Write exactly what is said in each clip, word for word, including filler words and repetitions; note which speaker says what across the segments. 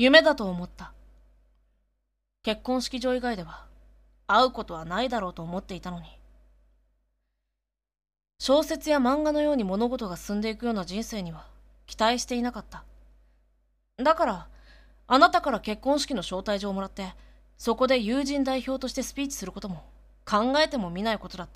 Speaker 1: 夢だと思った。結婚式場以外では会うことはないだろうと思っていたのに。小説や漫画のように物事が進んでいくような人生には期待していなかった。だからあなたから結婚式の招待状をもらってそこで友人代表としてスピーチすることも考えてもみないことだった。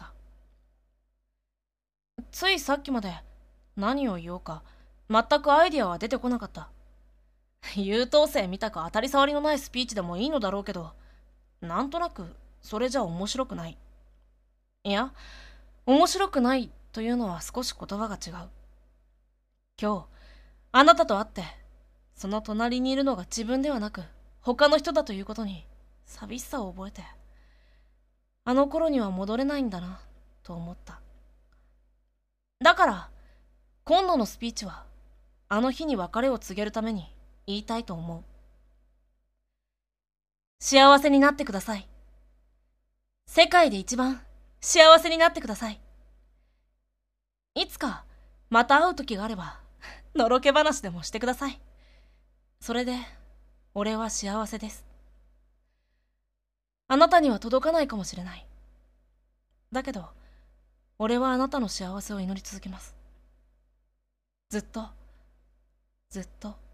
Speaker 1: ついさっきまで何を言おうか全くアイディアは出てこなかった。優等生みたく当たり障りのないスピーチでもいいのだろうけど、なんとなくそれじゃ面白くない。いや、面白くないというのは少し言葉が違う。今日あなたと会ってその隣にいるのが自分ではなく他の人だということに寂しさを覚えて、あの頃には戻れないんだなと思った。だから今度のスピーチはあの日に別れを告げるために言いたいと思う。幸せになってください。世界で一番幸せになってください。いつかまた会う時があればのろけ話でもしてください。それで俺は幸せです。あなたには届かないかもしれない。だけど俺はあなたの幸せを祈り続けます。ずっとずっと。